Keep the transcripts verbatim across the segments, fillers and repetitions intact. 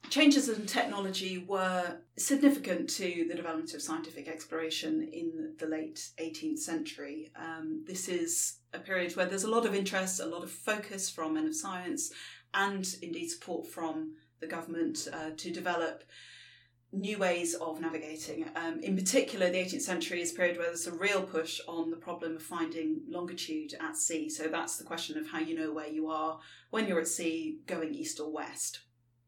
changes in technology were significant to the development of scientific exploration in the late eighteenth century. Um, this is a period where there's a lot of interest, a lot of focus from men of science, and indeed support from the government uh, to develop new ways of navigating. Um, in particular, the eighteenth century is a period where there's a real push on the problem of finding longitude at sea. So that's the question of how you know where you are when you're at sea, going east or west.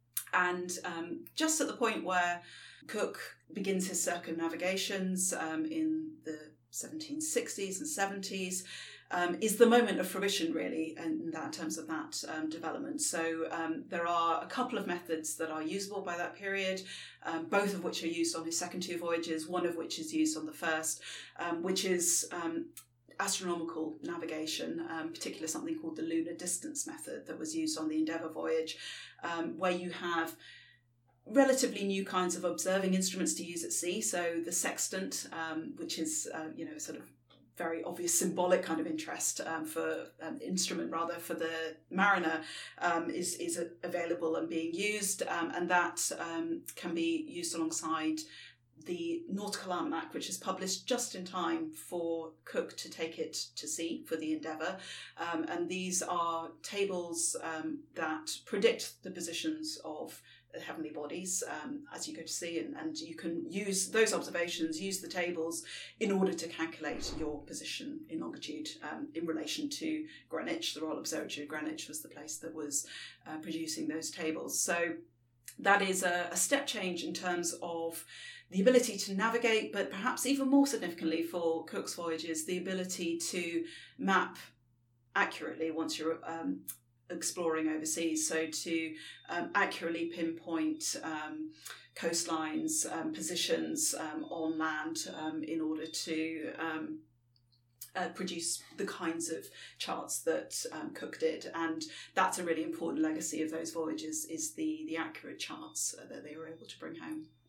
And um, just at the point where Cook begins his circumnavigations um, in the seventeen sixties and seventies, um, is the moment of fruition, really, in, that, in terms of that um, development. So um, there are a couple of methods that are usable by that period, um, both of which are used on his second two voyages, one of which is used on the first, um, which is um, astronomical navigation, um, particularly something called the lunar distance method that was used on the Endeavour voyage, um, where you have relatively new kinds of observing instruments to use at sea. So the sextant, um, which is, uh, you know, sort of very obvious symbolic kind of interest um, for an um, instrument rather for the mariner, um, is, is available and being used. Um, and that um, can be used alongside the Nautical Almanac, which is published just in time for Cook to take it to sea for the Endeavour. Um, and these are tables um, that predict the positions of heavenly bodies um, as you go to sea, and, and you can use those observations, use the tables in order to calculate your position in longitude um, in relation to Greenwich. The Royal Observatory of Greenwich was the place that was uh, producing those tables. So that is a, a step change in terms of the ability to navigate, but perhaps even more significantly for Cook's voyages, the ability to map accurately once you're um, exploring overseas. So to um, accurately pinpoint um, coastlines, um, positions um, on land um, in order to um, uh, produce the kinds of charts that um, Cook did. And that's a really important legacy of those voyages, is the, the accurate charts uh, that they were able to bring home.